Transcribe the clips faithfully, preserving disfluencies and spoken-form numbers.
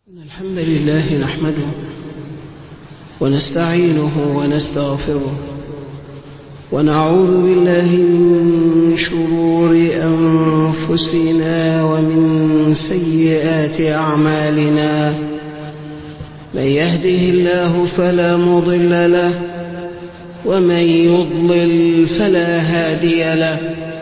الحمد لله نحمده ونستعينه ونستغفره ونعوذ بالله من شرور أنفسنا ومن سيئات أعمالنا. من يهده الله فلا مضل له ومن يضلل فلا هادي له،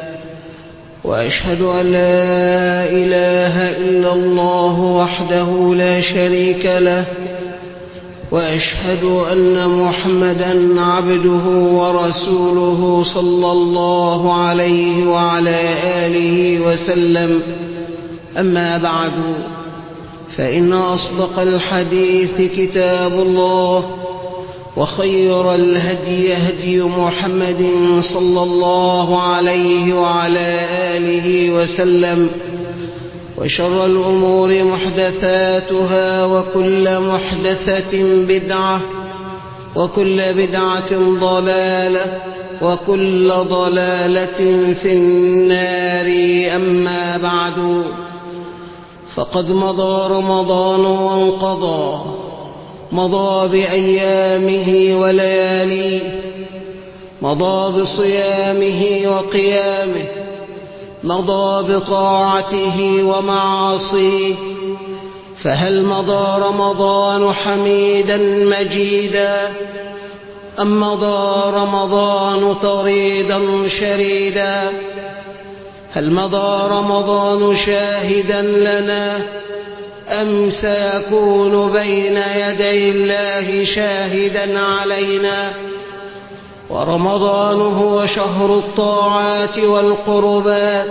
وأشهد أن لا إله إلا الله وحده لا شريك له، وأشهد أن محمدًا عبده ورسوله صلى الله عليه وعلى آله وسلم. أما بعد، فإن أصدق الحديث كتاب الله، وخير الهدي هدي محمد صلى الله عليه وعلى آله وسلم، وشر الأمور محدثاتها، وكل محدثة بدعة، وكل بدعة ضلالة، وكل ضلالة في النار. أما بعد، فقد مضى رمضان وانقضى، مضى بأيامه ولياليه، مضى بصيامه وقيامه، مضى بطاعته ومعاصيه. فهل مضى رمضان حميدا مجيدا، أم مضى رمضان طريدا شريدا؟ هل مضى رمضان شاهدا لنا، أم سيكون بين يدي الله شاهدا علينا؟ ورمضان هو شهر الطاعات والقربات،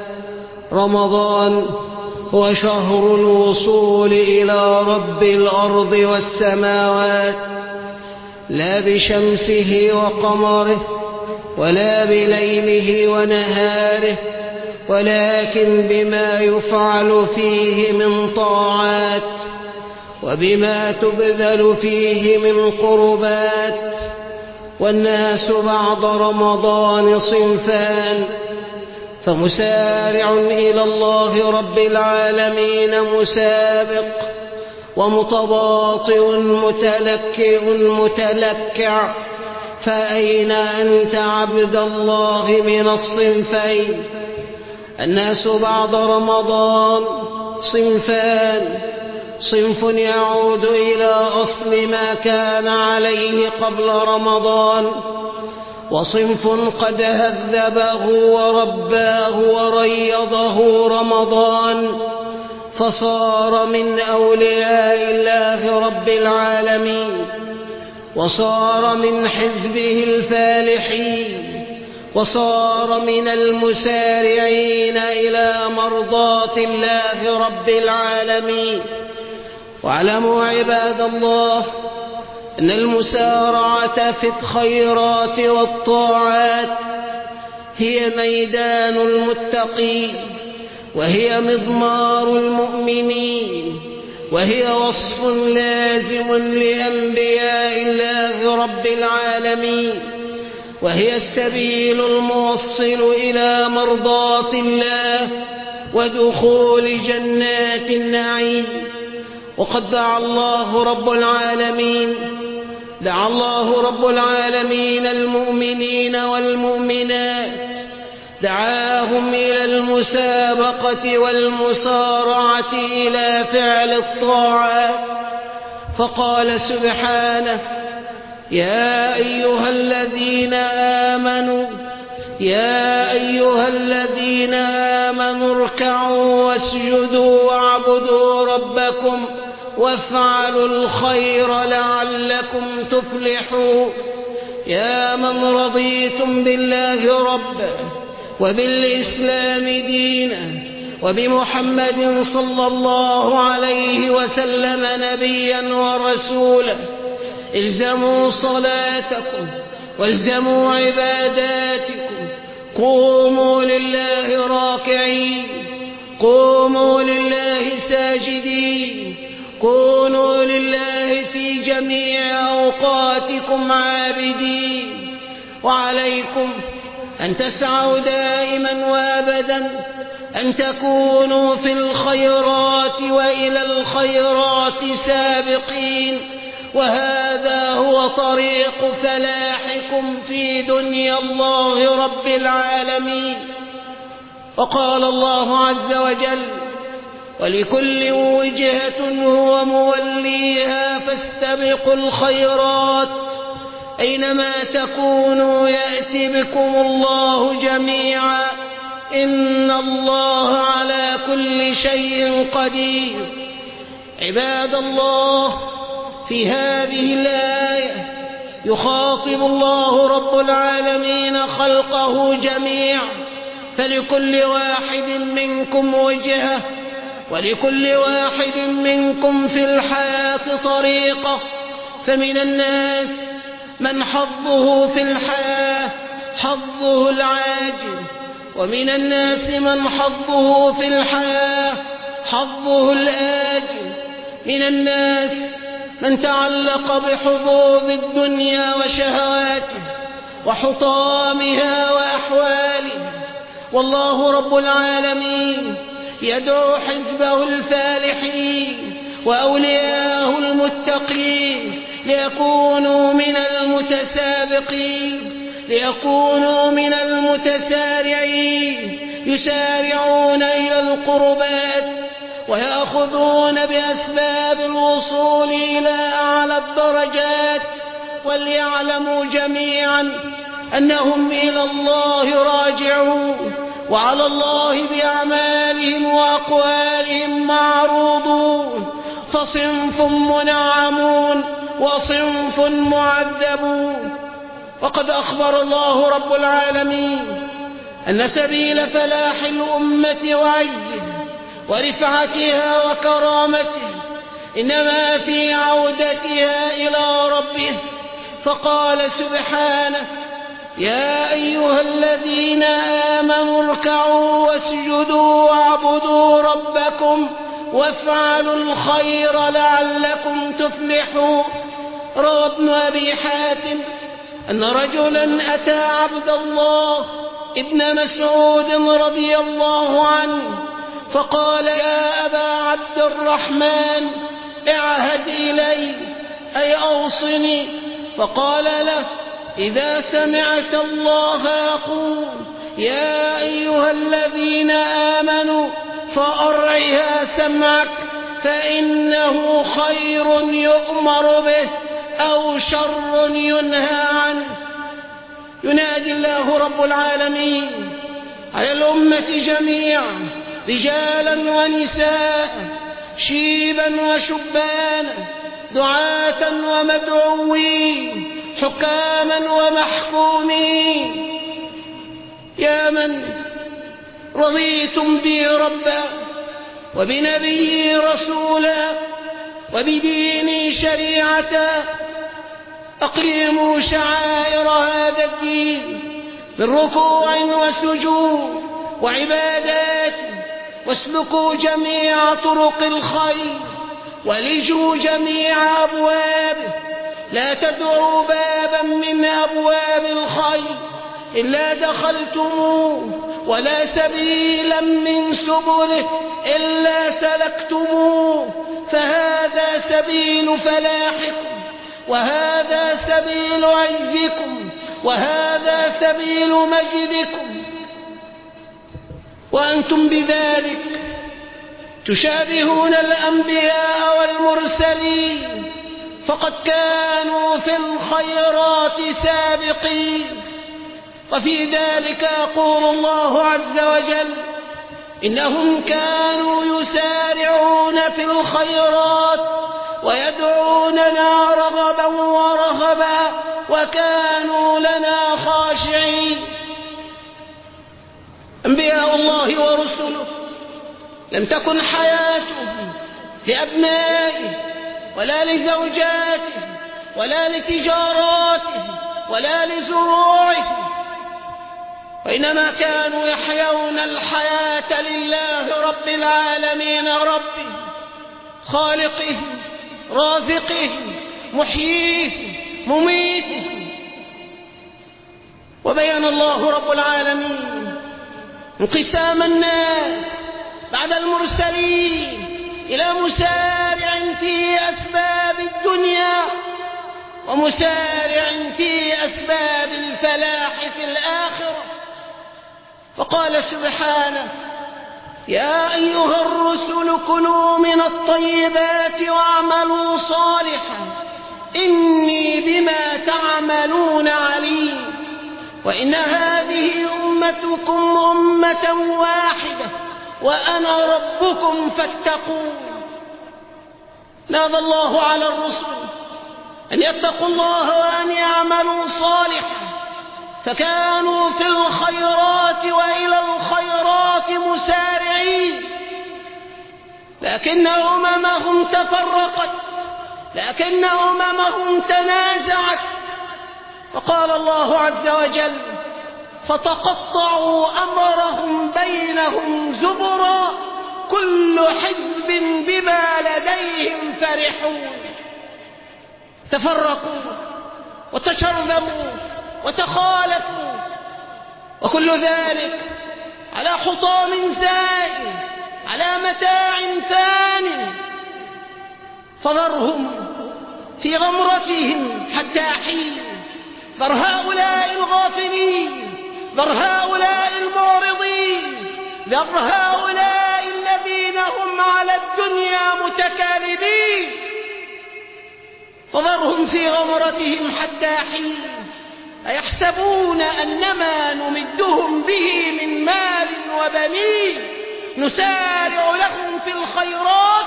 رمضان هو شهر الوصول إلى رب الأرض والسماوات، لا بشمسه وقمره، ولا بليله ونهاره، ولكن بما يفعل فيه من طاعات، وبما تبذل فيه من قربات. والناس بعد رمضان صنفان، فمسارع إلى الله رب العالمين مسابق، ومتباطئ متلكئ متلكع. فأين أنت عبد الله من الصنفين؟ الناس بعد رمضان صنفان، صنف يعود إلى أصل ما كان عليه قبل رمضان، وصنف قد هذبه ورباه وريضه رمضان، فصار من أولياء الله رب العالمين، وصار من حزبه الفالحين، وصار من المسارعين إلى مرضاة الله رب العالمين. واعلموا عباد الله أن المسارعة في الخيرات والطاعات هي ميدان المتقين، وهي مضمار المؤمنين، وهي وصف لازم لأنبياء الله رب العالمين، وهي السبيل الموصل إلى مرضاة الله ودخول جنات النعيم. وقد دعا الله رب العالمين دعا الله رب العالمين المؤمنين والمؤمنات، دعاهم إلى المسابقة والمسارعة إلى فعل الطاعات، فقال سبحانه: يا أيها الذين آمنوا يا أيها الذين آمنوا اركعوا واسجدوا واعبدوا ربكم وافعلوا الخير لعلكم تفلحون. يا من رضيتم بالله ربا، وبالإسلام دينا، وبمحمد صلى الله عليه وسلم نبيا ورسولا، الزموا صلاتكم والزموا عباداتكم، قوموا لله راكعين، قوموا لله ساجدين، كونوا لله في جميع أوقاتكم عابدين. وعليكم أن تسعوا دائما وأبدا أن تكونوا في الخيرات وإلى الخيرات سابقين، وهذا هو طريق فلاحكم في دنيا الله رب العالمين. وقال الله عز وجل: ولكل وجهة هو موليها فاستبقوا الخيرات أينما تكونوا يأتي بكم الله جميعا إن الله على كل شيء قدير. عباد الله، في هذه الآية يخاطب الله رب العالمين خلقه جميعا، فلكل واحد منكم وجهة، ولكل واحد منكم في الحياة طريقة. فمن الناس من حظه في الحياة حظه العاجل، ومن الناس من حظه في الحياة حظه الآجل. من الناس من تعلق بحظوظ الدنيا وشهواته وحطامها وأحوالها، والله رب العالمين يدعو حزبه الفالحين وأولياءه المتقين ليكونوا من المتسابقين، ليكونوا من المتسارعين، يسارعون إلى القربات ويأخذون بأسباب الوصول إلى أعلى الدرجات. وليعلموا جميعا أنهم إلى الله راجعون، وعلى الله بأعمالهم وأقوالهم معروضون، فصنف منعمون وصنف معذبون. وقد أخبر الله رب العالمين أن سبيل فلاح الأمة وعزها ورفعتها وكرامتها إنما في عودتها إلى ربه، فقال سبحانه: يا أيها الذين آمنوا اركعوا واسجدوا واعبدوا ربكم وافعلوا الخير لعلكم تفلحون. روى ابن أبي حاتم أن رجلا أتى عبد الله ابن مسعود رضي الله عنه فقال: يا أبا عبد الرحمن، اعهد إلي، أي أوصني. فقال له: إذا سمعت الله يقول يا أيها الذين آمنوا فأرعها سمعك، فإنه خير يؤمر به أو شر ينهى عنه. ينادي الله رب العالمين على الأمة جميعا، رجالا ونساء، شيبا وشبانا، دعاة ومدعوين، حكاما ومحكومين: يا من رضيتم بي ربا وبنبي رسولا وبديني شريعة، أقيموا شعائر هذا الدين من ركوع وسجود وعبادات، واسلكوا جميع طرق الخير ولجوا جميع أبوابه. لا تدعوا بابا من أبواب الخير إلا دخلتموه، ولا سبيلا من سبله إلا سلكتموه، فهذا سبيل فلاحكم، وهذا سبيل عزكم، وهذا سبيل مجدكم. وأنتم بذلك تشابهون الأنبياء والمرسلين، فقد كانوا في الخيرات سابقين. وفي ذلك يقول الله عز وجل: إنهم كانوا يسارعون في الخيرات ويدعوننا رغبا ورهبا وكانوا لنا خاشعين. أنبياء الله ورسله لم تكن حياتهم لأبنائه ولا لزوجاته ولا لتجاراته ولا لزروعه، وإنما كانوا يحيون الحياة لله رب العالمين، ربه خالقه رازقه محييه مميته. وبين الله رب العالمين انقسام الناس بعد المرسلين إلى مسارع في أسباب الدنيا ومسارع في أسباب الفلاح في الآخرة. فقال سبحانه: يا أيها الرسل كلوا من الطيبات واعملوا صالحا إني بما تعملون عليم وإن هذه أمتكم أمة واحدة وأنا ربكم فاتقون. نادى الله على الرسل أن يتقوا الله وأن يعملوا صالحا، فكانوا في الخيرات وإلى الخيرات مسارعين، لكن أممهم تفرقت، لكن أممهم تنازعت. فقال الله عز وجل: فتقطعوا أمرهم بينهم زبرا كل حزب بما لديهم فرحون. تفرقوا وتشرذموا وتخالفوا، وكل ذلك على حطام زائل، على متاع فان. فذرهم في غمرتهم حتى حين. ذر هؤلاء الغافلين، ذر هؤلاء المعرضين، ذر هؤلاء الذين هم على الدنيا متكالبين، فذرهم في غمرتهم حتى حين. أيحسبون أنما نمدهم به من مال وبنين نسارع لهم في الخيرات؟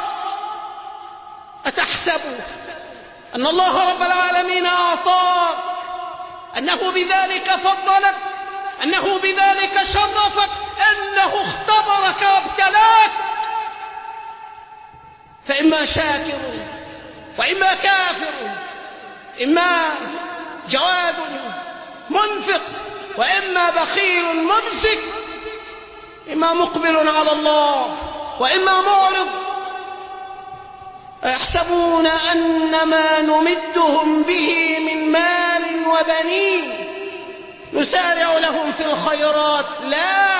أتحسبوا أن الله رب العالمين أعطاك، أنه بذلك فضلك، أنه بذلك شرفك، أنه اختبرك وابتلاك؟ فإما شاكر وإما كافر، إما جواد منفق وإما بخيل ممسك، إما مقبل على الله وإما معرض. أيحسبون أنما نمدهم به من مال وبنين نسارع لهم في الخيرات؟ لا،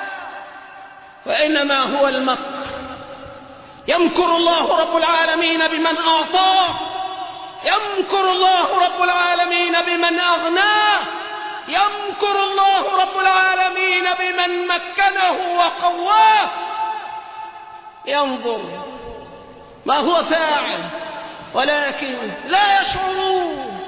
وإنما هو المكر. يمكر الله رب العالمين بمن أعطاه، يمكر الله رب العالمين بمن أغناه، يمكر الله رب العالمين بمن مكنه وقواه. ينظر ما هو فاعل ولكن لا يشعرون.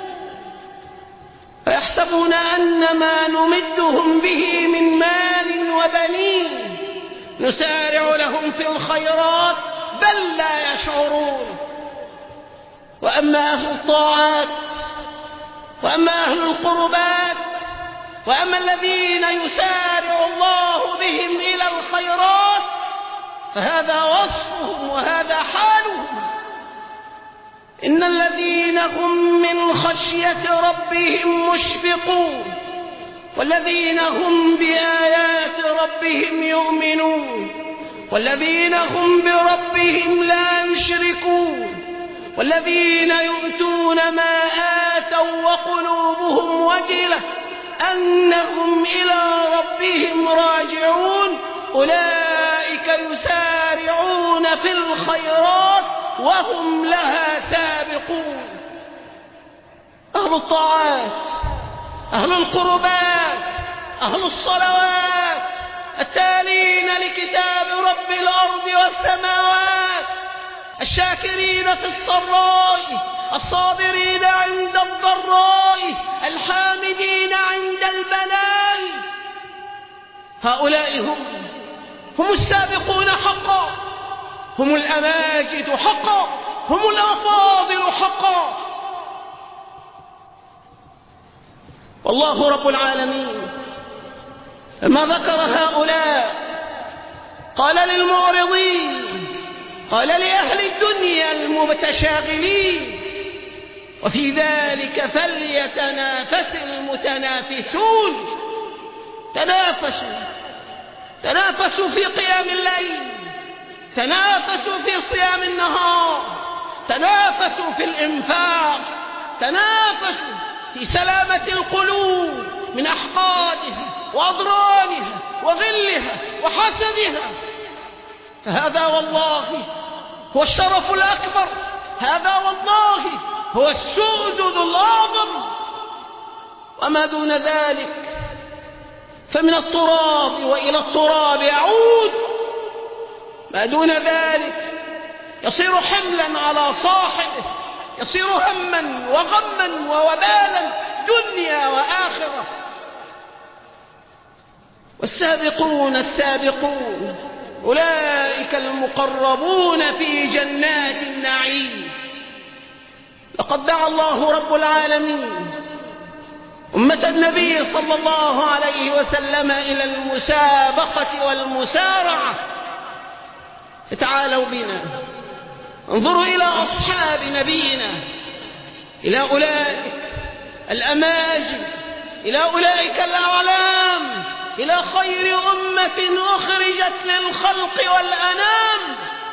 فيحسبون أنما نمدهم به من مال وبنين نسارع لهم في الخيرات بل لا يشعرون. وأما أهل الطاعات وأما أهل القربات وأما الذين يسارع الله بهم إلى الخيرات فهذا وصفهم وهذا حالهم. إن الذين هم من خشية ربهم مشفقون والذين هم بآيات ربهم يؤمنون والذين هم بربهم لا يشركون والذين يؤتون ما آتوا وقلوبهم وجلة أنهم إلى ربهم راجعون أولئك يسارعون في الخيرات وهم لها سابقون. أهل الطاعات، أهل القربات، أهل الصلوات، التالين لكتاب رب الأرض والسماوات، الشاكرين في السراء، الصابرين عند الضراء، الحامدين عند البلاء، هؤلاء هم هم السابقون حقا، هم الأماجد حقا، هم الأفاضل حقا. والله رب العالمين لما ذكر هؤلاء قال للمعرضين، قال لأهل الدنيا المتشاغلين: وفي ذلك فليتنافس المتنافسون. تنافسوا، تنافسوا في قيام الليل، تنافسوا في صيام النهار، تنافسوا في الإنفاق، تنافسوا في سلامة القلوب من أحقادها وأضرانها وغلها وحسدها. فهذا والله هو الشرف الأكبر، هذا والله هو السؤدد الأعظم. وما دون ذلك فمن التراب وإلى التراب يعود. ما دون ذلك يصير حملا على صاحبه، يصير هما وغما ووبالا دنيا وآخرة. والسابقون السابقون أولئك المقربون في جنات النعيم. لقد دعا الله رب العالمين أمة النبي صلى الله عليه وسلم إلى المسابقة والمسارعة. فتعالوا بنا انظروا إلى أصحاب نبينا، إلى أولئك الأماجد، إلى أولئك الأعلام، إلى خير أمة أخرجت للخلق والأنام.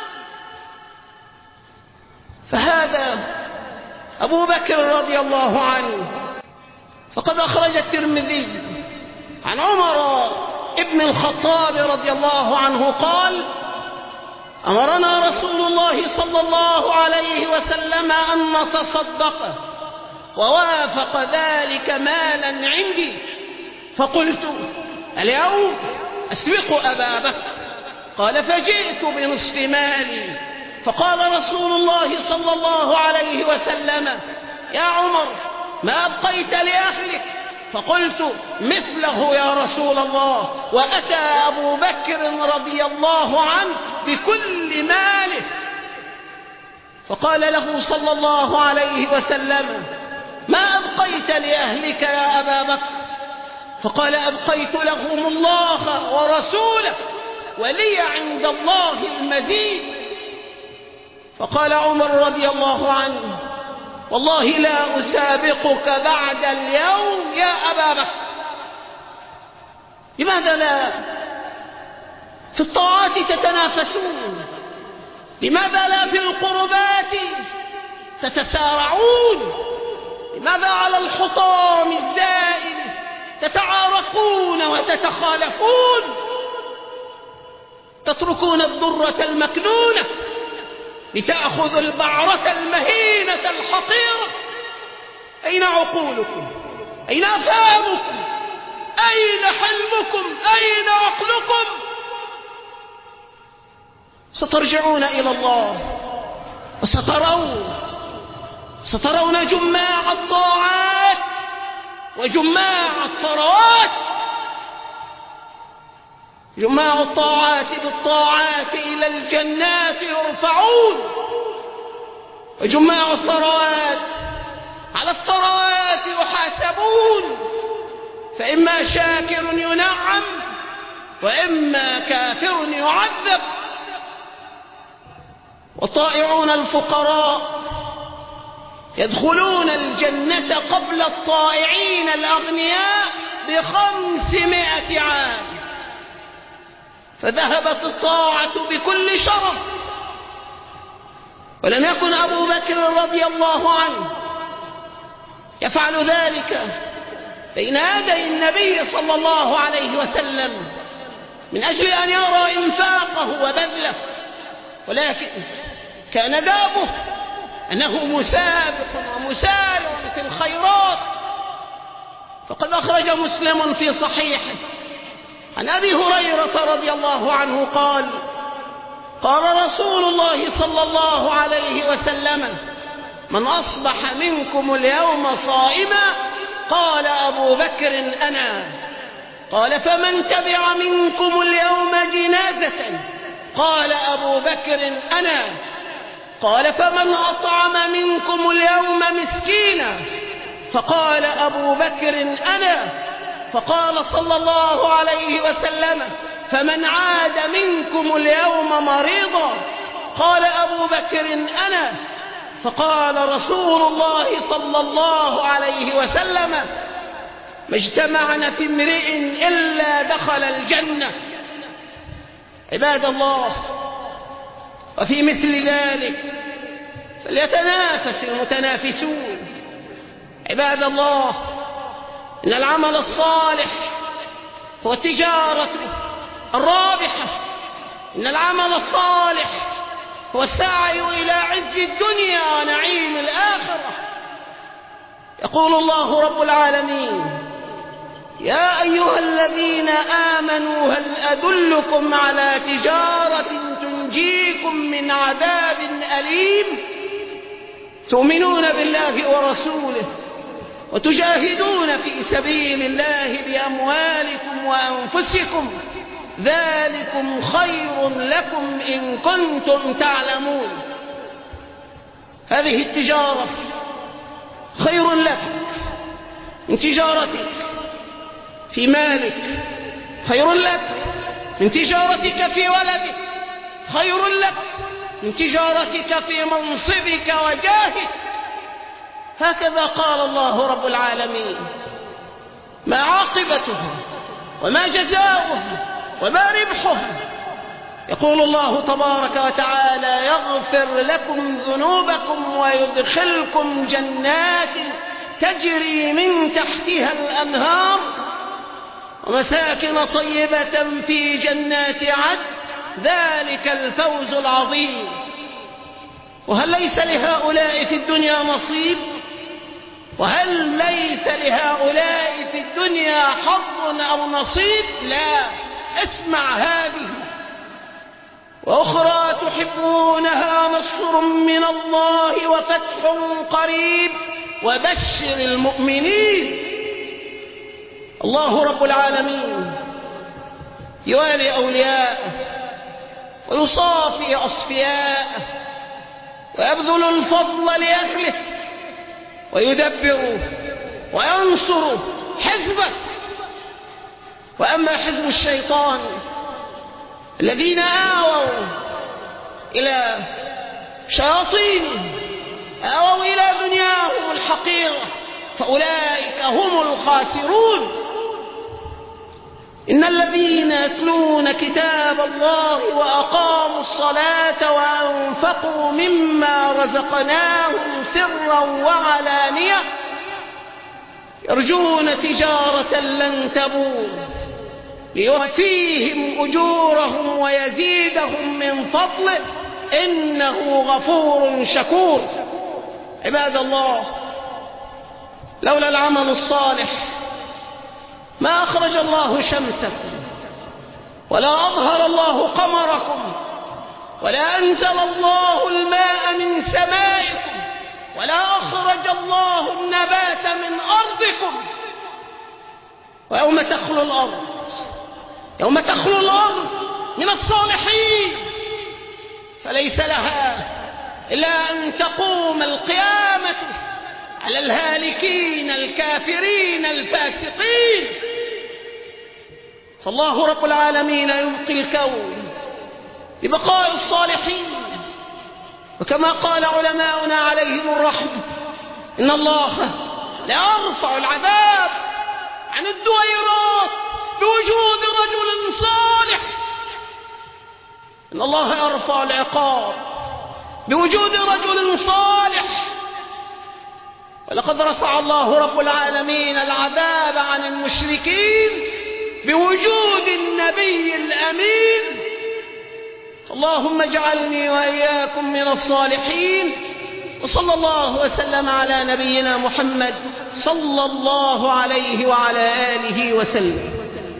فهذا أبو بكر رضي الله عنه، فقد أخرج الترمذي عن عمر ابن الخطاب رضي الله عنه قال: أمرنا رسول الله صلى الله عليه وسلم أن نتصدق، ووافق ذلك مالا عندي، فقلت: اليوم أسبق أبا بكر. قال: فجئت بنصف مالي، فقال رسول الله صلى الله عليه وسلم: يا عمر، ما أبقيت لأهلك؟ فقلت: مثله يا رسول الله. وأتى أبو بكر رضي الله عنه بكل ماله، فقال له صلى الله عليه وسلم: ما أبقيت لأهلك يا أبا بكر؟ فقال: أبقيت لهم الله ورسوله، ولي عند الله المزيد. فقال عمر رضي الله عنه: والله لا أسابقك بعد اليوم يا أبا بكر. لماذا لا في الطاعات تتنافسون؟ لماذا لا في القربات تتسارعون؟ لماذا على الحطام الزائل تتعارقون وتتخالفون؟ تتركون الضرة المكنونة لتأخذوا البعرة المهينة الحقيرة. أين عقولكم؟ أين أفهامكم؟ أين حلمكم؟ أين عقلكم؟ سترجعون إلى الله وسترون سترون جماع الطاعات وجماع الثروات. جماع الطاعات بالطاعات إلى الجنات يرفعون، وجماع الثروات على الثروات يحاسبون، فإما شاكر ينعم وإما كافر يعذب. والطائعون الفقراء يدخلون الجنة قبل الطائعين الأغنياء بخمسمائة عام، فذهبت الطاعة بكل شرف. ولم يكن أبو بكر رضي الله عنه يفعل ذلك بين يدي النبي صلى الله عليه وسلم من أجل أن يرى إنفاقه وبذله، ولكن كان دابه أنه مسابق ومسارع في الخيرات. فقد أخرج مسلم في صحيحه عن أبي هريرة رضي الله عنه قال: قال رسول الله صلى الله عليه وسلم: من أصبح منكم اليوم صائما؟ قال أبو بكر: أنا. قال: فمن تبع منكم اليوم جنازة؟ قال أبو بكر: أنا. قال: فمن أطعم منكم اليوم مسكينا؟ فقال أبو بكر: أنا. فقال صلى الله عليه وسلم: فمن عاد منكم اليوم مريضا؟ قال أبو بكر: أنا. فقال رسول الله صلى الله عليه وسلم: ما اجتمعنا في امرئ إلا دخل الجنة. عباد الله، وفي مثل ذلك فليتنافس المتنافسون. عباد الله، إن العمل الصالح هو التجارة الرابحة، إن العمل الصالح هو السعي إلى عز الدنيا ونعيم الآخرة. يقول الله رب العالمين: يا أيها الذين آمنوا هل أدلكم على تجارة تنجيكم من عذاب أليم تؤمنون بالله ورسوله وتجاهدون في سبيل الله بأموالكم وأنفسكم ذلكم خير لكم إن كنتم تعلمون. هذه التجارة خير لك من تجارتك في مالك، خير لك من تجارتك في ولدك، خير لك من تجارتك في منصبك وجاهك. هكذا قال الله رب العالمين. ما عاقبتها وما جزاؤها وما ربحها؟ يقول الله تبارك وتعالى: يغفر لكم ذنوبكم ويدخلكم جنات تجري من تحتها الأنهار ومساكن طيبة في جنات عدن ذلك الفوز العظيم. وهل ليس لهؤلاء في الدنيا نصيب؟ وهل ليس لهؤلاء في الدنيا حظ أو نصيب؟ لا. اسمع هذه: وأخرى تحبونها نصر من الله وفتح قريب وبشر المؤمنين. الله رب العالمين يوالي أولياءه ويصافي أصفياءه ويبذل الفضل لأهله ويدبر وينصر حزبه. وأما حزب الشيطان الذين آووا إلى شياطينهم، آووا إلى دنياهم الحقيرة، فأولئك هم الخاسرون. إن الذين يتلون كتاب الله وأقاموا الصلاة وأنفقوا مما رزقناهم سرا وعلانية يرجون تجارة لن تبور ليوفيهم أجورهم ويزيدهم من فضله إنه غفور شكور. عباد الله، لولا العمل الصالح ما أخرج الله شمسكم ولا أظهر الله قمركم ولا أنزل الله الماء من سمائكم ولا أخرج الله النبات من أرضكم. ويوم تخلو الأرض يوم تخلو الأرض من الصالحين فليس لها إلا أن تقوم القيامة على الهالكين الكافرين الفاسقين. فالله رب العالمين يبقي الكون لبقاء الصالحين. وكما قال علماؤنا عليهم الرحمة: إن الله لا يرفع العذاب عن الدويرات بوجود رجل صالح، إن الله يرفع العقاب بوجود رجل صالح. ولقد رفع الله رب العالمين العذاب عن المشركين بوجود النبي الأمين. اللهم اجعلني وإياكم من الصالحين. وصلى الله وسلم على نبينا محمد صلى الله عليه وعلى آله وسلم.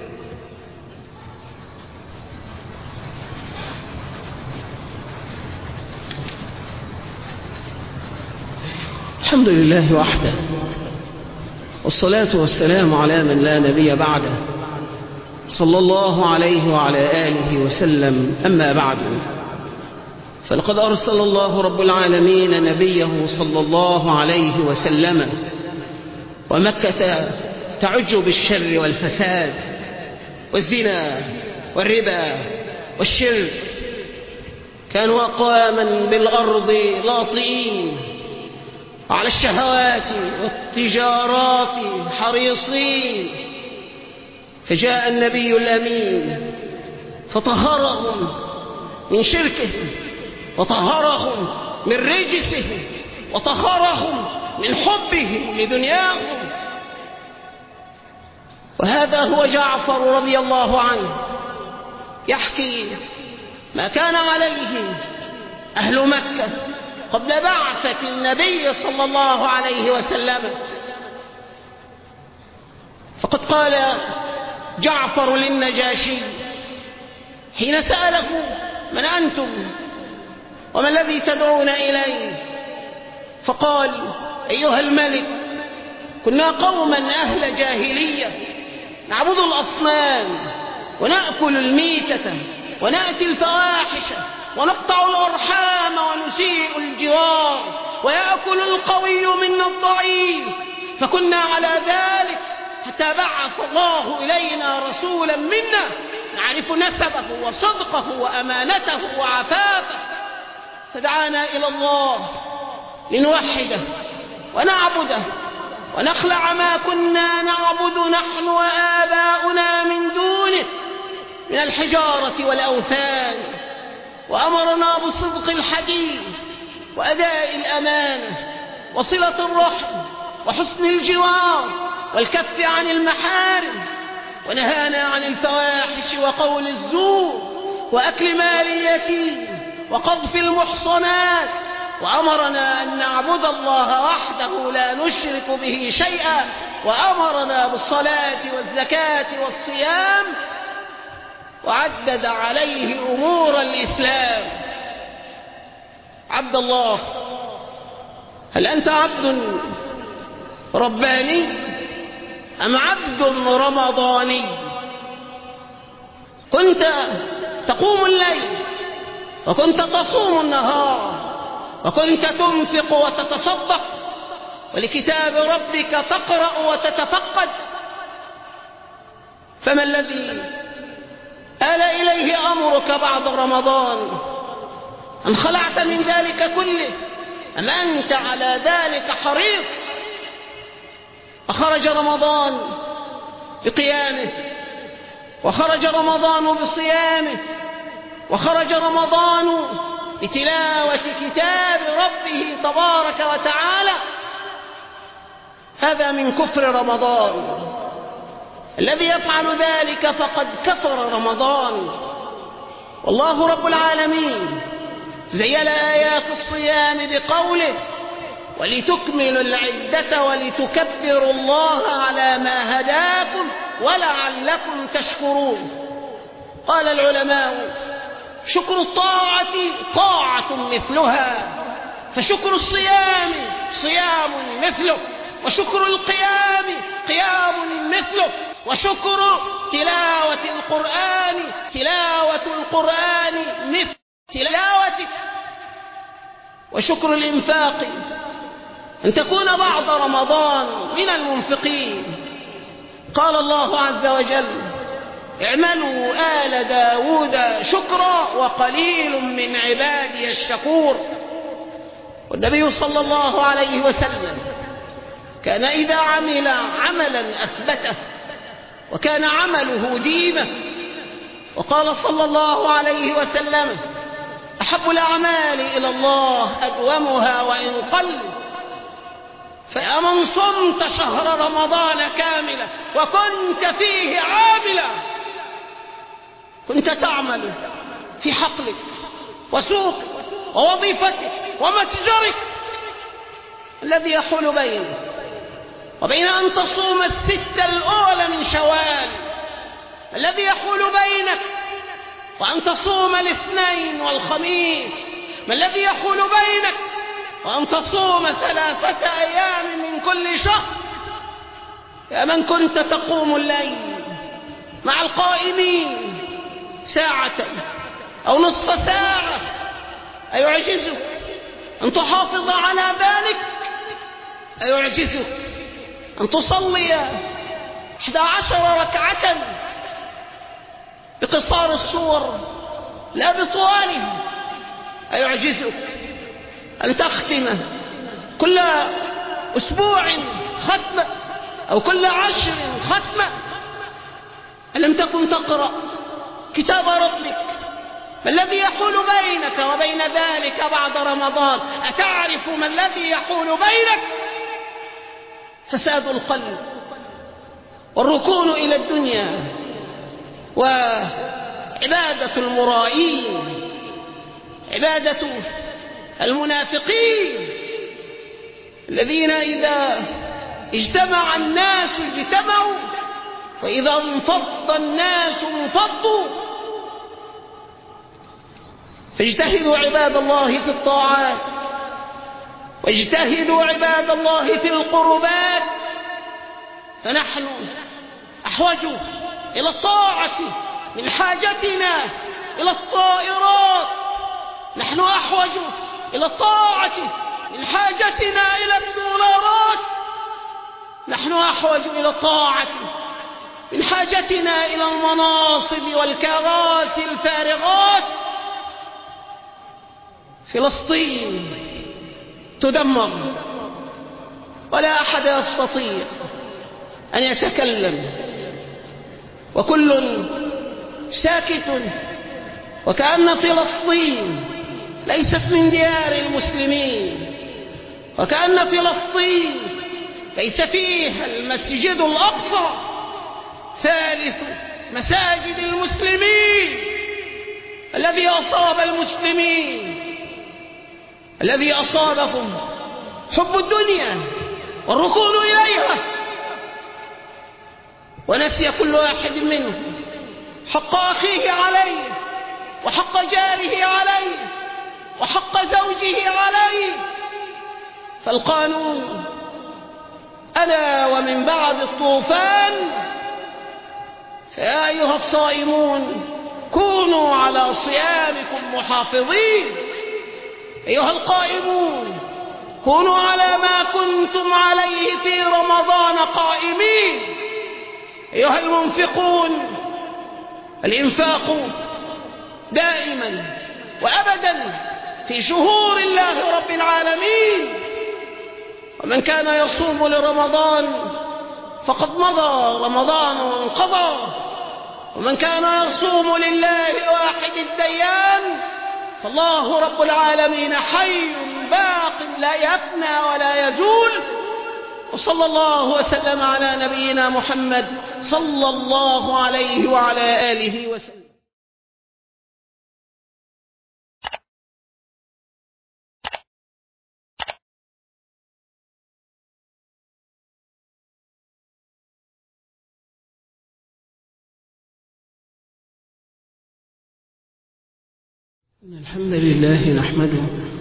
الحمد لله وحده، والصلاة والسلام على من لا نبي بعده، صلى الله عليه وعلى آله وسلم. أما بعد، فلقد أرسل الله رب العالمين نبيه صلى الله عليه وسلم، ومكة تعج بالشر والفساد والزنا والربا والشرك. كانوا أقواما بالأرض لاطئين على الشهوات والتجارات حريصين، فجاء النبي الأمين فطهرهم من شركه وطهرهم من رجسه وطهرهم من حبهم لدنياهم. وهذا هو جعفر رضي الله عنه يحكي ما كان عليه أهل مكة قبل بعثة النبي صلى الله عليه وسلم. فقد قال جعفر للنجاشي حين سأله: من أنتم وما الذي تدعون إليه؟ فقال: أيها الملك، كنا قوما أهل جاهلية نعبد الأصنام ونأكل الميتة ونأتي الفواحش ونقطع الأرحام ونسيء الجوار ويأكل القوي منا الضعيف، فكنا على ذلك حتى بعث الله إلينا رسولا منا نعرف نسبه وصدقه وأمانته وعفافه، فدعانا إلى الله لنوحده ونعبده ونخلع ما كنا نعبد نحن وآباؤنا من دونه من الحجارة والأوثان، وأمرنا بصدق الحديث وأداء الأمانة وصلة الرحم وحسن الجوار والكف عن المحارم، ونهانا عن الفواحش وقول الزور وأكل مال اليتيم وقذف المحصنات، وأمرنا أن نعبد الله وحده لا نشرك به شيئا، وأمرنا بالصلاة والزكاة والصيام، وعدد عليه أمور الإسلام. عبد الله، هل أنت عبد رباني أم عبد رمضاني؟ كنت تقوم الليل وكنت تصوم النهار وكنت تنفق وتتصدق ولكتاب ربك تقرأ وتتفقد، فما الذي آل إليه أمرك بعد رمضان؟ أم خلعت من ذلك كله أم أنت على ذلك حريص؟ أخرج رمضان بقيامه، وخرج رمضان بصيامه، وخرج رمضان بتلاوة كتاب ربه تبارك وتعالى. هذا من كفر رمضان، الذي يفعل ذلك فقد كفر رمضان. والله رب العالمين زين آيات الصيام بقوله: ولتكملوا العدة ولتكبروا الله على ما هداكم ولعلكم تشكرون. قال العلماء: شكر الطاعة طاعة مثلها، فشكر الصيام صيام مثله، وشكر القيام قيام مثله، وشكر تلاوة القرآن تلاوة القرآن مثل تلاوته، وشكر الإنفاق أن تكون بعد رمضان من المنفقين. قال الله عز وجل: اعملوا آل داود شكرا وقليل من عبادي الشكور. والنبي صلى الله عليه وسلم كان إذا عمل عملا أثبته وكان عمله ديمة. وقال صلى الله عليه وسلم: أحب الأعمال إلى الله أدومها وإن قل. فيا من صمت شهر رمضان كاملا وكنت فيه عاملا، كنت تعمل في حقلك وسوقك ووظيفتك ومتجرك، الذي يحول بينك وبين أن تصوم الستة الأولى من شوال، الذي يحول بينك وأن تصوم الاثنين والخميس، ما الذي يحول بينك وأن تصوم ثلاثة أيام من كل شهر؟ يا من كنت تقوم الليل مع القائمين ساعة أو نصف ساعة، أيعجزك أن تحافظ على ذلك؟ أيعجزك أن تصلي إحدى عشر ركعة بقصار الصور لا بطوالها؟ أيعجزك أن تختم كل أسبوع ختمة أو كل عشر ختمة؟ ألم تكن تقرأ كتاب ربك ما الذي يحول بينك وبين ذلك بعد رمضان؟ أتعرف ما الذي يحول بينك؟ فساد القلب والركون إلى الدنيا وعبادة المرائين، عبادة المنافقين الذين إذا اجتمع الناس اجتمعوا وإذا انفض الناس انفضوا. فاجتهدوا عباد الله في الطاعات، واجتهدوا عباد الله في القربات، فنحن أحوج إلى الطاعة من حاجتنا إلى الطائرات، نحن أحوج إلى الطاعة من حاجتنا إلى الدولارات، نحن أحوج إلى الطاعة من حاجتنا إلى المناصب والكراسي الفارغات. فلسطين تدمر ولا أحد يستطيع أن يتكلم، وكل ساكت، وكأن فلسطين ليست من ديار المسلمين، وكأن فلسطين ليس فيها المسجد الأقصى ثالث مساجد المسلمين الذي أصاب المسلمين، الذي أصابهم حب الدنيا والركون إليها، ونسي كل واحد منهم حق أخيه عليه، وحق جاره عليه، وحق زوجه عليه. فالقانون ألا ومن بعد الطوفان، فيا أيها الصائمون كونوا على صيامكم محافظين، أيها القائمون كونوا على ما كنتم عليه في رمضان قائمين، أيها المنفقون الإنفاق دائما وأبدا في شهور الله رب العالمين. ومن كان يصوم لرمضان فقد مضى رمضان وانقضى، ومن كان يصوم لله الواحد الديان فالله رب العالمين حي باق لا يفنى ولا يزول. وصلى الله وسلم على نبينا محمد صلى الله عليه وعلى آله وسلم. الحمد لله نحمده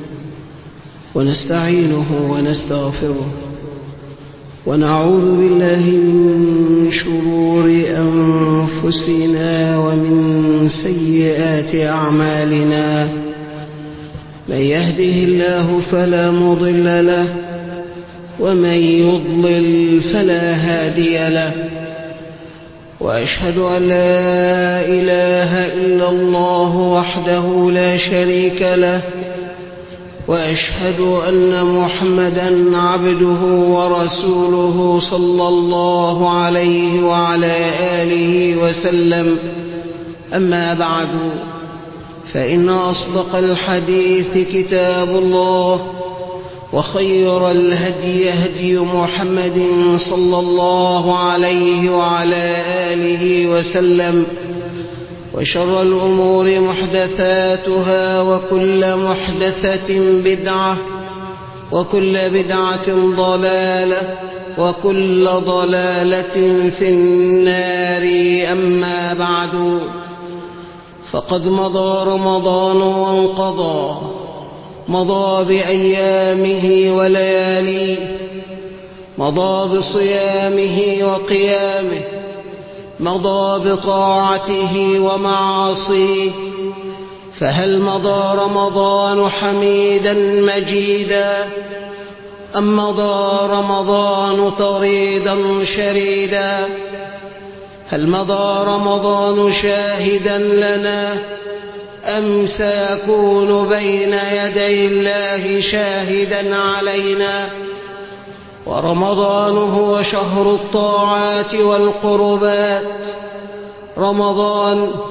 ونستعينه ونستغفره، ونعوذ بالله من شرور أنفسنا ومن سيئات أعمالنا. من يهده الله فلا مضل له، ومن يضلل فلا هادي له، وأشهد أن لا إله إلا الله وحده لا شريك له، وأشهد أن محمدًا عبده ورسوله صلى الله عليه وعلى آله وسلم. أما بعد، فإن أصدق الحديث كتاب الله، وخير الهدي هدي محمد صلى الله عليه وعلى آله وسلم، وشر الأمور محدثاتها، وكل محدثة بدعة، وكل بدعة ضلالة، وكل ضلالة في النار. أما بعد، فقد مضى رمضان وانقضى، مضى بأيامه ولياليه، مضى بصيامه وقيامه، مضى بطاعته ومعاصيه. فهل مضى رمضان حميدا مجيدا، أم مضى رمضان طريدا شريدا؟ هل مضى رمضان شاهدا لنا، أم سيكون بين يدي الله شاهدا علينا؟ ورمضان هو شهر الطاعات والقربات، رمضان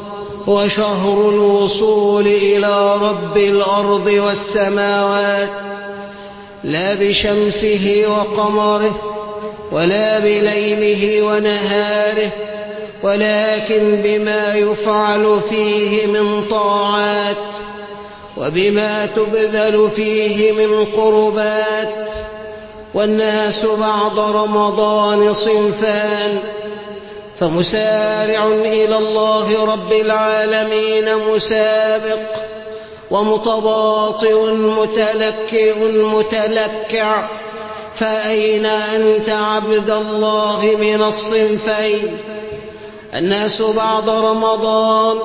هو شهر الوصول إلى رب الأرض والسماوات، لا بشمسه وقمره ولا بليله ونهاره، ولكن بما يفعل فيه من طاعات وبما تبذل فيه من قربات. والناس بعد رمضان صنفان، فمسارع إلى الله رب العالمين مسابق، ومتباطئ متلكئ متلكع. فأين أنت عبد الله من الصنفين؟ الناس بعد رمضان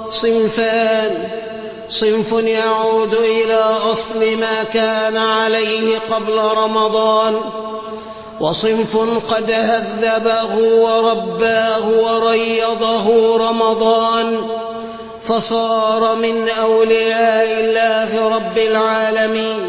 صنفان، صنف يعود إلى أصل ما كان عليه قبل رمضان، وصنف قد هذبه ورباه وريضه رمضان، فصار من أولياء الله رب العالمين،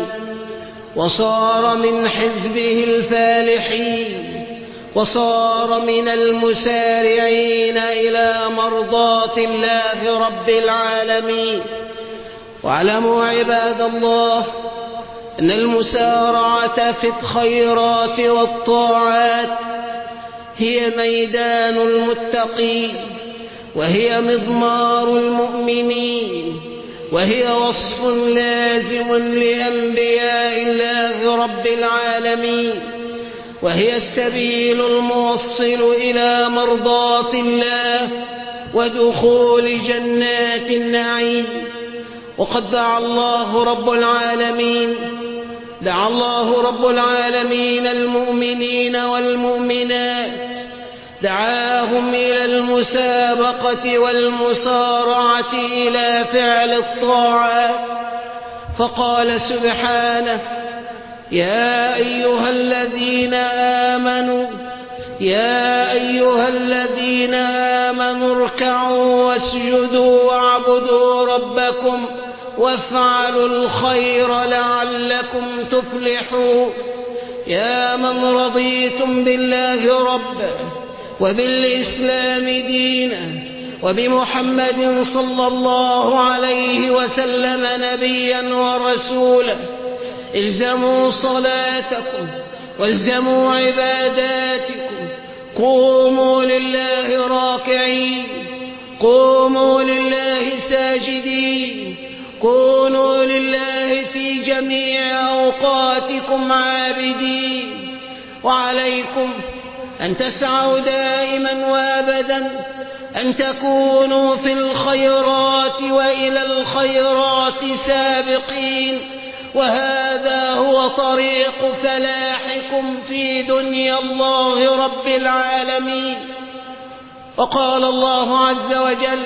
وصار من حزبه الفالحين، وصار من المسارعين إلى مرضاة الله رب العالمين. واعلموا عباد الله أن المسارعة في الخيرات والطاعات هي ميدان المتقين، وهي مضمار المؤمنين، وهي وصف لازم لأنبياء الله رب العالمين، وهي السبيل الموصل إلى مرضاة الله ودخول جنات النعيم. وقد دعا الله رب العالمين دعا الله رب العالمين المؤمنين والمؤمنات، دعاهم إلى المسابقة والمسارعة إلى فعل الطاعات، فقال سبحانه: يا أيها الذين آمنوا يا أيها الذين آمنوا اركعوا واسجدوا واعبدوا ربكم وافعلوا الخير لعلكم تفلحون. يا من رضيتم بالله ربا وبالإسلام دينا وبمحمد صلى الله عليه وسلم نبيا ورسولا، الزموا صلاتكم والزموا عباداتكم، قوموا لله راكعين، قوموا لله ساجدين، كونوا لله في جميع أوقاتكم عابدين. وعليكم أن تسعوا دائما وابدا أن تكونوا في الخيرات وإلى الخيرات سابقين، وهذا هو طريق فلاحكم في دنيا الله رب العالمين. وقال الله عز وجل: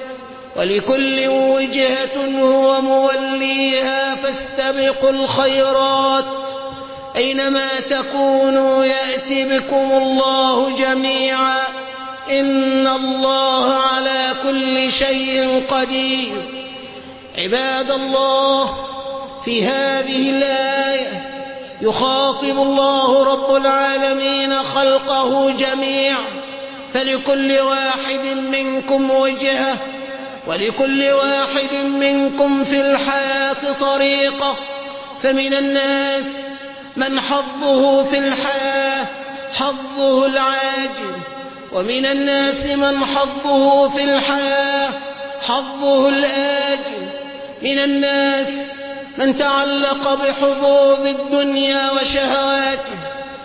ولكل وجهة هو موليها فاستبقوا الخيرات، أينما تكونوا يأتي بكم الله جميعا، إن الله على كل شيء قدير. عباد الله، في هذه الآية يخاطب الله رب العالمين خلقه جميعا، فلكل واحد منكم وجهة، ولكل واحد منكم في الحياة طريقة. فمن الناس من حظه في الحياة حظه العاجل، ومن الناس من حظه في الحياة حظه الآجل. من الناس من تعلق بحظوظ الدنيا وشهواتها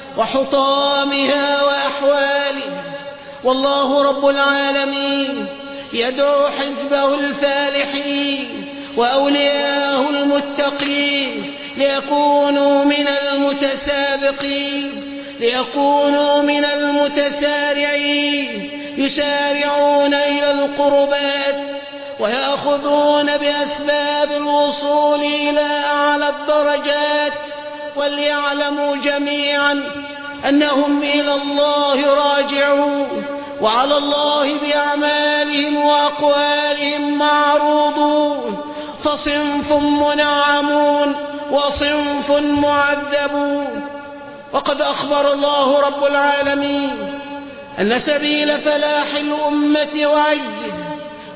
وحطامها وأحوالها، والله رب العالمين يدعو حزبه الفالحين وأولياءه المتقين ليكونوا من المتسابقين، ليكونوا من المتسارعين، يسارعون إلى القربات ويأخذون بأسباب الوصول إلى أعلى الدرجات. وليعلموا جميعا أنهم إلى الله راجعون، وعلى الله بأعمالهم وأقوالهم معروضون، فصنف منعمون وصنف معذبون. وقد أخبر الله رب العالمين أن سبيل فلاح الأمة وعزها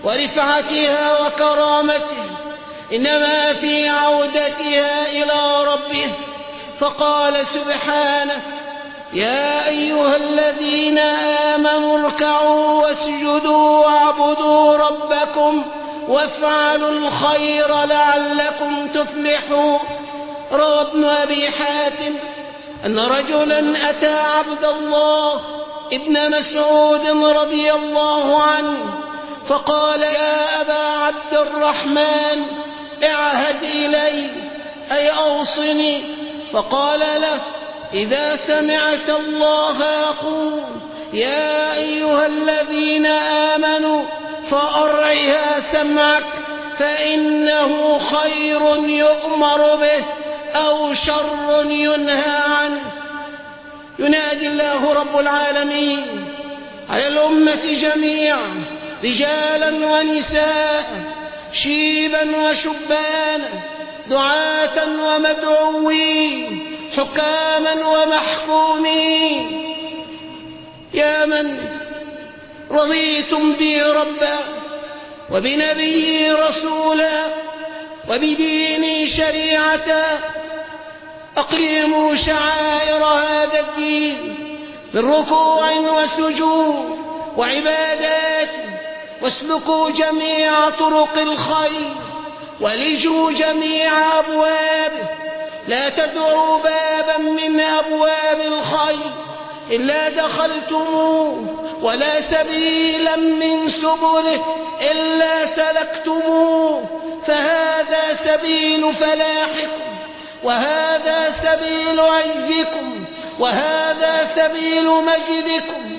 ورفعتها وكرامتها، إنما في عودتها إلى ربه. فقال سبحانه: يا أيها الذين آمنوا اركعوا واسجدوا واعبدوا ربكم وافعلوا الخير لعلكم تفلحون. روى ابن أبي حاتم أن رجلا أتى عبد الله ابن مسعود رضي الله عنه فقال: يا أبا عبد الرحمن، اعهد إلي، أي أوصني. فقال له: إذا سمعت الله يقول يا أيها الذين آمنوا فأرعها سمعك، فإنه خير يؤمر به أو شر ينهى عنه. ينادي الله رب العالمين على الأمة جميعا، رجالا ونساء، شيبا وشبانا، دعاة ومدعوين، حكاما ومحكومين: يا من رضيتم بي ربا وبنبي رسولا وبديني شريعة، أقيموا شعائر هذا الدين من ركوع وسجود وعبادات، واسلكوا جميع طرق الخير ولجوا جميع أبوابه، لا تدعوا بابا من أبواب الخير إلا دخلتموه، ولا سبيلا من سبله إلا سلكتموه، فهذا سبيل فلاحكم، وهذا سبيل عزكم، وهذا سبيل مجدكم.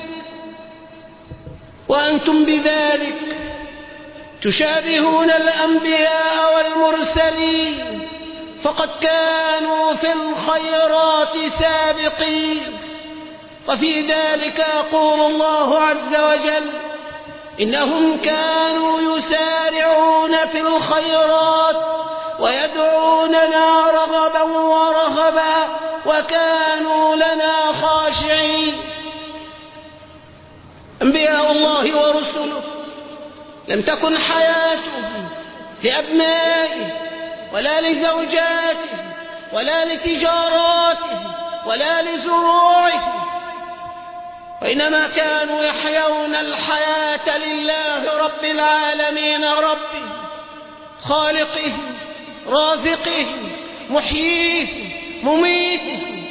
وأنتم بذلك تشابهون الأنبياء والمرسلين، فقد كانوا في الخيرات سابقين. وفي ذلك يقول الله عز وجل: إنهم كانوا يسارعون في الخيرات ويدعوننا رغبا ورهبا وكانوا لنا خاشعين. أنبياء الله ورسله لم تكن حياتهم لأبنائه ولا لزوجاته ولا لتجاراته ولا لزروعه، وإنما كانوا يحيون الحياة لله رب العالمين، ربهم خالقهم رازقهم محييهم مميتهم.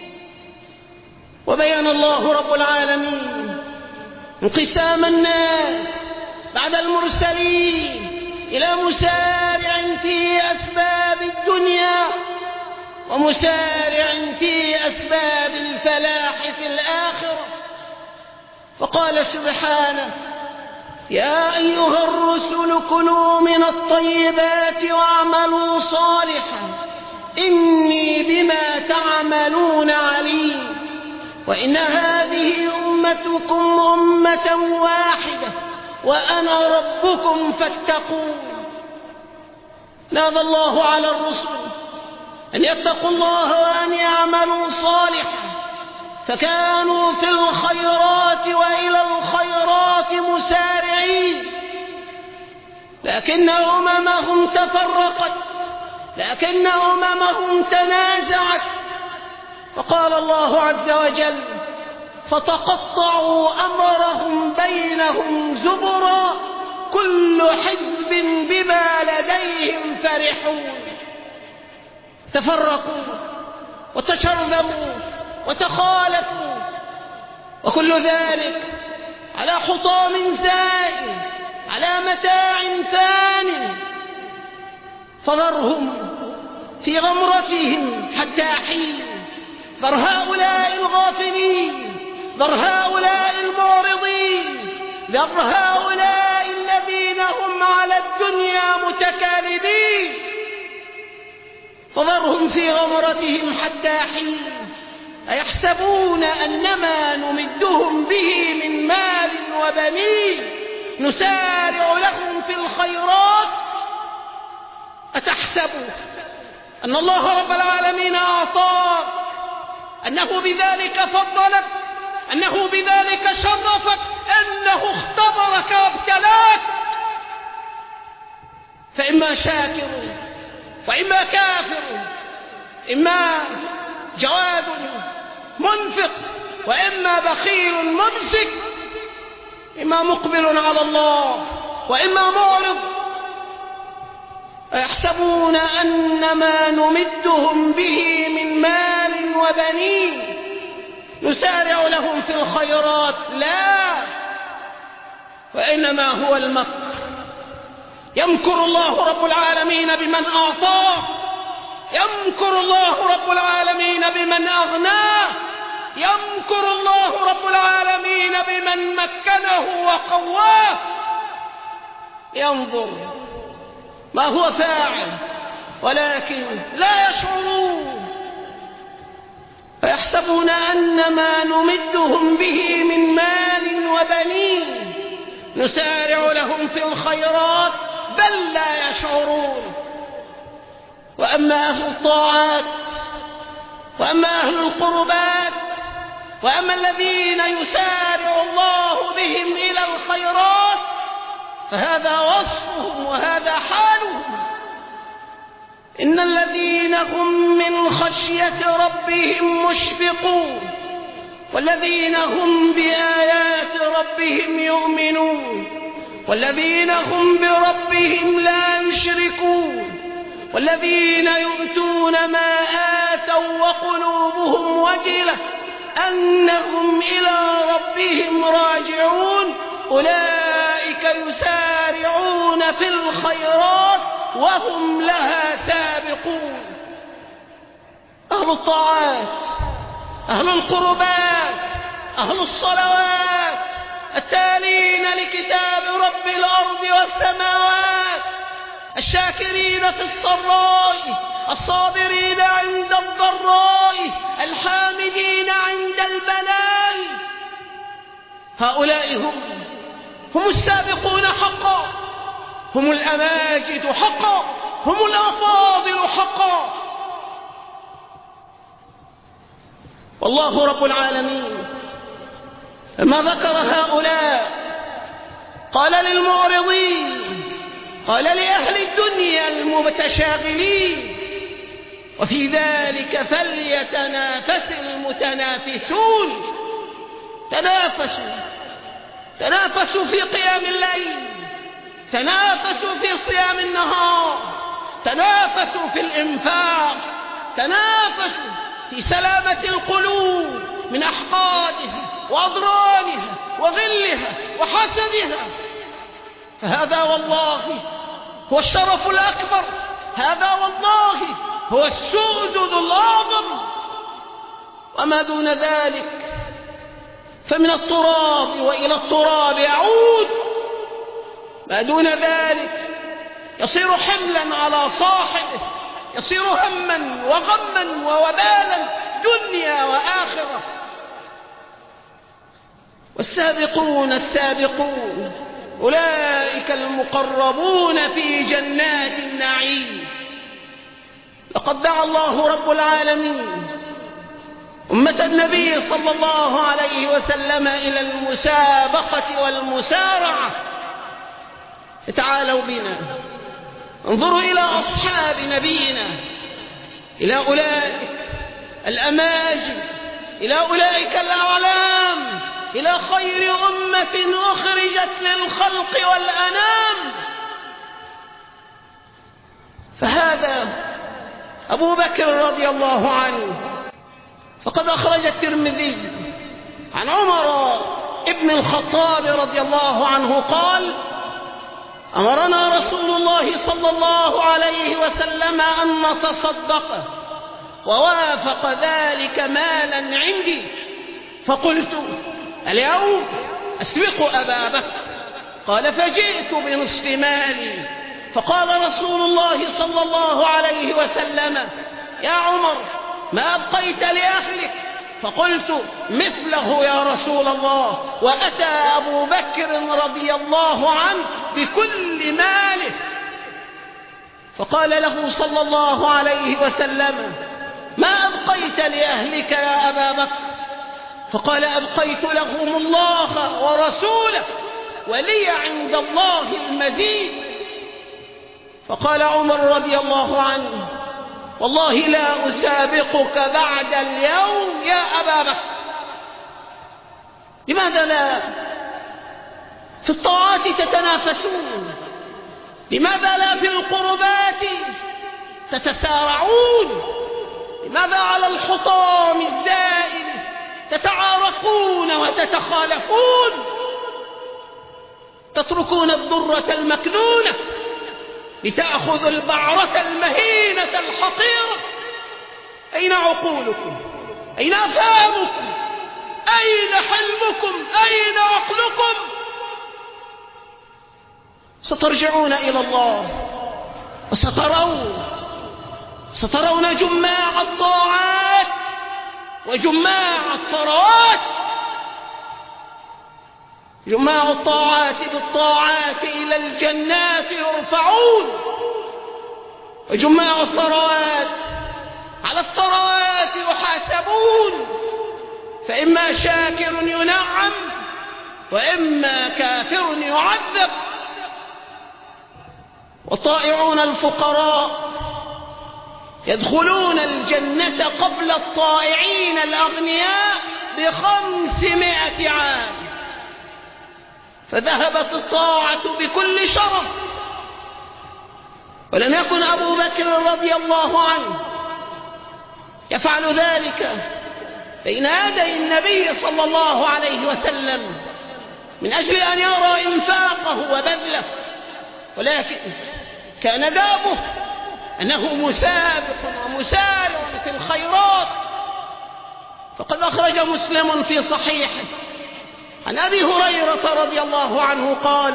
وبين الله رب العالمين انقسام الناس بعد المرسلين إلى مسارع في أسباب الدنيا ومسارع في أسباب الفلاح في الآخرة. فقال سبحانه: يا أيها الرسل كلوا من الطيبات واعملوا صالحا إني بما تعملون عليم، وإن هذه أمتكم أمة واحدة وأنا ربكم فاتقون. نادى الله على الرسل أن يتقوا الله وأن يعملوا صالحا، فكانوا في الخيرات وإلى الخيرات مسارعين، لكن أممهم تفرقت، لكن أممهم تنازعت. فقال الله عز وجل: فتقطعوا أمرهم بينهم زبرا كل حزب بما لديهم فرحون. تفرقوا وتشرذموا وتخالفوا، وكل ذلك على حطام زائل، على متاع فان. فذرهم في غمرتهم حتى حين. ذر هؤلاء الغافلين، ذر هؤلاء المعرضين، ذر هؤلاء الذين هم على الدنيا متكالبين، فذرهم في غمرتهم حتى حين. أيحسبون أنما نمدهم به من مال وبنين نسارع لهم في الخيرات؟ أتحسبوا أن الله رب العالمين أعطاك، أنه بذلك فضلك، أنه بذلك شرفك، أنه اختبرك وابتلاك؟ فإما شاكر وإما كافر، إما جواد منفق وإما بخيل ممسك، إما مقبل على الله وإما معرض. أيحسبون أن ما نمدهم به من مال وبنين نسارع لهم في الخيرات؟ لا، وإنما هو المكر. يمكر الله رب العالمين بمن أعطاه، يمكر الله رب العالمين بمن أغناه، يمكر الله رب العالمين بمن مكنه وقواه. ينظر ما هو فاعل ولكن لا يشعرون. فيحسبون أن ما نمدهم به من مال وبنين نسارع لهم في الخيرات بل لا يشعرون. وأما أهل الطاعات وأما أهل القربات وأما الذين يسارع الله بهم إلى الخيرات فهذا وصفهم وهذا حالهم. إن الذين هم من خشية ربهم مشفقون والذين هم بآيات ربهم يؤمنون والذين هم بربهم لا يشركون والذين يؤتون ما آتوا وقلوبهم وجلة أنهم إلى ربهم راجعون أولئك يسارعون في الخيرات وهم لها سابقون. أهل الطاعات، أهل القربات، أهل الصلوات، التالين لكتاب رب الأرض والسماوات، الشاكرين في السراء، الصابرين عند الضراء، الحامدين عند البلاء، هؤلاء هم هم السابقون حقا، هم الأماجد حقا، هم الأفاضل حقا. والله رب العالمين لما ذكر هؤلاء قال للمعرضين، قال لأهل الدنيا المتشاغلين: وفي ذلك فليتنافس المتنافسون. تنافسوا، تنافسوا في قيام الليل، تنافسوا في صيام النهار، تنافسوا في الإنفاق، تنافسوا في سلامة القلوب من أحقادها وأضرارها وغلها وحسدها. فهذا والله هو الشرف الأكبر، هذا والله هو السؤدد الأعظم. وما دون ذلك فمن التراب وإلى التراب يعود. ما دون ذلك يصير حملا على صاحبه، يصير هما وغما ووبالا دنيا وآخرة. والسابقون السابقون أولئك المقربون في جنات النعيم. لقد دعا الله رب العالمين أمة النبي صلى الله عليه وسلم إلى المسابقة والمسارعة. تعالوا بنا انظروا إلى أصحاب نبينا، إلى أولئك الأماجد، إلى أولئك الأعلام، إلى خير أمة أخرجت للخلق والأنام. فهذا أبو بكر رضي الله عنه، فقد أخرج الترمذي عن عمر ابن الخطاب رضي الله عنه قال: أمرنا رسول الله صلى الله عليه وسلم أن نتصدق، ووافق ذلك مالا عندي، فقلت: اليوم أسبق أبا بكر. قال: فجئت بنصف مالي، فقال رسول الله صلى الله عليه وسلم: يا عمر، ما أبقيت لأهلك؟ فقلت: مثله يا رسول الله. وأتى أبو بكر رضي الله عنه بكل ماله، فقال له صلى الله عليه وسلم: ما أبقيت لأهلك يا أبا بكر؟ فقال: أبقيت لهم الله ورسوله ولي عند الله المزيد. فقال عمر رضي الله عنه: والله لا أسابقك بعد اليوم يا أبا بكر. لماذا لا في الطاعات تتنافسون؟ لماذا لا في القربات تتسارعون؟ لماذا على الحطام الزائل تتعارقون وتتخالفون؟ تتركون الضرة المكنونة لتأخذوا البعرة المهينة الحقيرة. أين عقولكم؟ أين أفهامكم؟ أين حلمكم؟ أين عقلكم؟ سترجعون إلى الله وسترون سترون جماع الطاعات وجماع الثروات. جماع الطاعات بالطاعات إلى الجنات يرفعون، وجماع الثروات على الثروات يحاسبون، فإما شاكر ينعم وإما كافر يعذب. والطائعون الفقراء يدخلون الجنة قبل الطائعين الأغنياء بخمسمائة عام، فذهبت الطاعة بكل شرف. ولم يكن أبو بكر رضي الله عنه يفعل ذلك بين يدي النبي صلى الله عليه وسلم من أجل أن يرى إنفاقه وبذله، ولكن كان دابه أنه مسابق ومسارع في الخيرات. فقد أخرج مسلم في صحيحه عن أبي هريرة رضي الله عنه قال: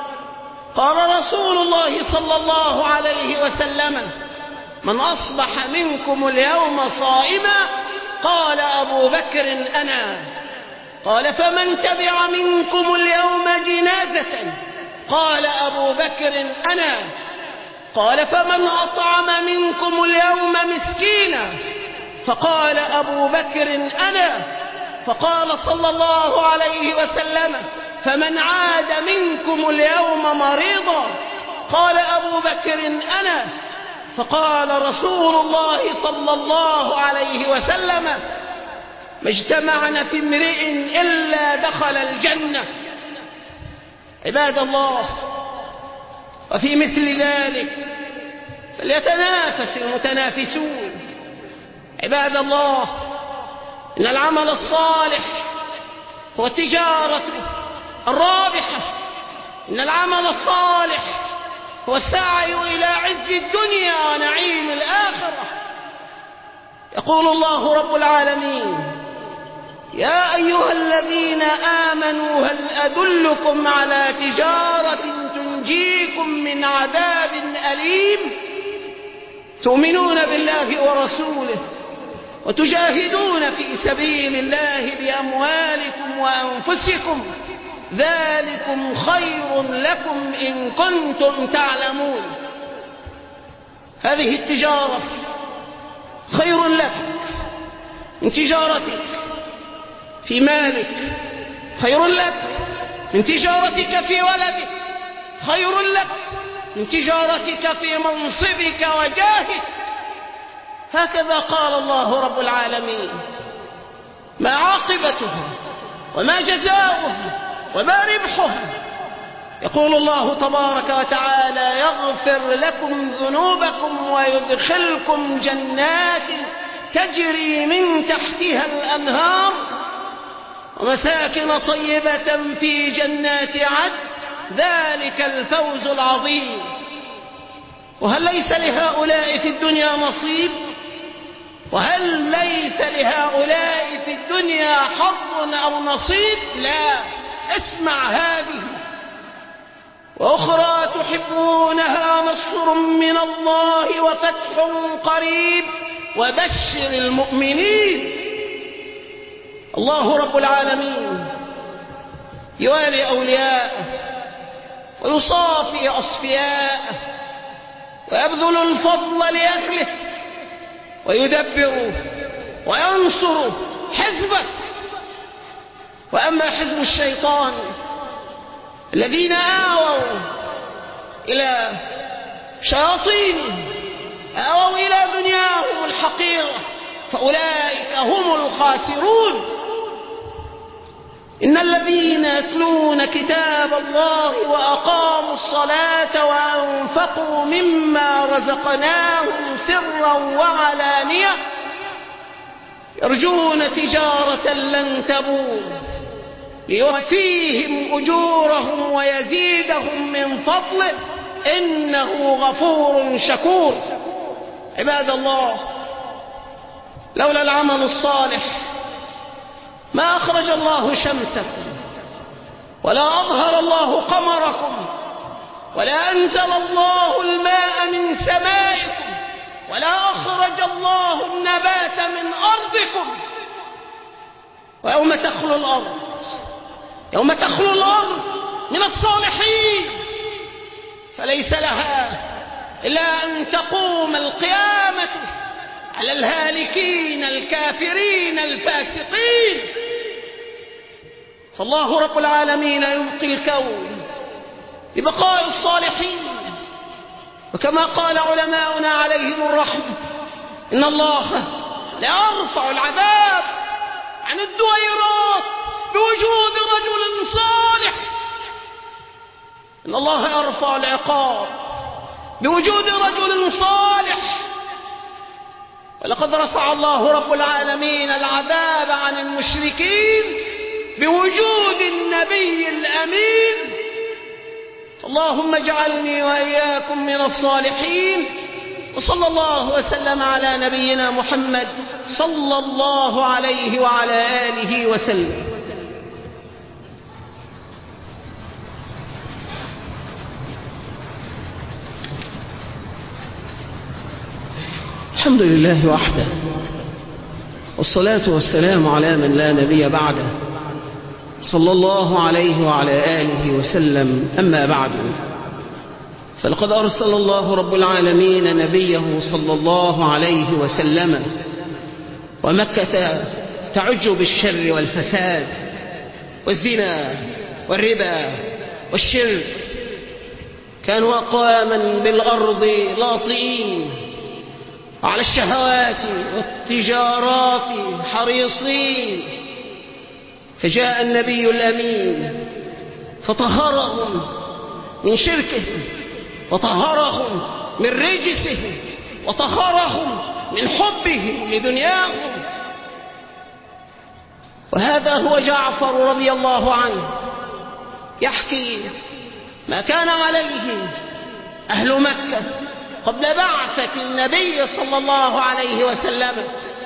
قال رسول الله صلى الله عليه وسلم: من أصبح منكم اليوم صائما؟ قال أبو بكر: أنا. قال: فمن تبع منكم اليوم جنازة؟ قال أبو بكر: أنا. قال: فمن أطعم منكم اليوم مسكينا؟ فقال أبو بكر: أنا. فقال صلى الله عليه وسلم: فمن عاد منكم اليوم مريضا؟ قال أبو بكر: أنا. فقال رسول الله صلى الله عليه وسلم: ما اجتمعنا في امرئ إلا دخل الجنة. عباد الله، وفي مثل ذلك فليتنافس المتنافسون. عباد الله، إن العمل الصالح هو التجارة الرابحة. إن العمل الصالح هو السعي إلى عز الدنيا ونعيم الآخرة. يقول الله رب العالمين: يا أيها الذين آمنوا هل أدلكم على تجارة تنجيكم من عذاب أليم؟ تؤمنون بالله ورسوله وتجاهدون في سبيل الله بأموالكم وأنفسكم، ذلكم خير لكم إن كنتم تعلمون. هذه التجارة خير لك من تجارتك في مالك، خير لك من تجارتك في ولدك، خير لك من تجارتك في منصبك وجاهك. هكذا قال الله رب العالمين: ما عاقبتها وما جزاؤها وما ربحها. يقول الله تبارك وتعالى: يغفر لكم ذنوبكم ويدخلكم جنات تجري من تحتها الأنهار ومساكن طيبة في جنات عدن، ذلك الفوز العظيم. وهل ليس لهؤلاء في الدنيا نصيب؟ وهل ليس لهؤلاء في الدنيا حظ أو نصيب؟ لا. اسمع هذه: وأخرى تحبونها نصر من الله وفتح قريب وبشر المؤمنين. الله رب العالمين يوالي أولياءه ويصافي أصفياءه ويبذل الفضل لأهله ويدبر وينصر حزبه. وأما حزب الشيطان الذين آووا إلى شياطين أووا إلى دنياهم الحقيرة فأولئك هم الخاسرون. إن الذين يتلون كتاب الله وأقاموا الصلاة وأنفقوا مما رزقناهم سرا وعلانية يرجون تجارة لن تبور ليوفيهم أجورهم ويزيدهم من فضله إنه غفور شكور. عباد الله، لولا العمل الصالح ما أخرج الله شمسكم ولا أظهر الله قمركم ولا أنزل الله الماء من سمائكم ولا أخرج الله النبات من أرضكم. ويوم تخلو الأرض يوم تخلو الأرض من الصالحين فليس لها إلا أن تقوم القيامة على الهالكين الكافرين الفاسقين. فالله رب العالمين يبقي الكون ببقاء الصالحين. وكما قال علماؤنا عليهم الرحمة إن الله لا يرفع العذاب عن الدويرات بوجود رجل صالح، إن الله يرفع العقاب بوجود رجل صالح. ولقد رفع الله رب العالمين العذاب عن المشركين بوجود النبي الأمين. اللهم اجعلني وإياكم من الصالحين. وصلى الله وسلم على نبينا محمد صلى الله عليه وعلى آله وسلم. الحمد لله وحده، والصلاة والسلام على من لا نبي بعده، صلى الله عليه وعلى آله وسلم. أما بعد، فلقد أرسل الله رب العالمين نبيه صلى الله عليه وسلم، ومكة تعج بالشر والفساد والزنا والربا والشرك. كانوا أقواما بالأرض لاطئين على الشهوات والتجارات حريصين. فجاء النبي الأمين فطهرهم من شركه وطهرهم من رجسه وطهرهم من حبه لدنياهم. وهذا هو جعفر رضي الله عنه يحكي ما كان عليه أهل مكة قبل بعثة النبي صلى الله عليه وسلم.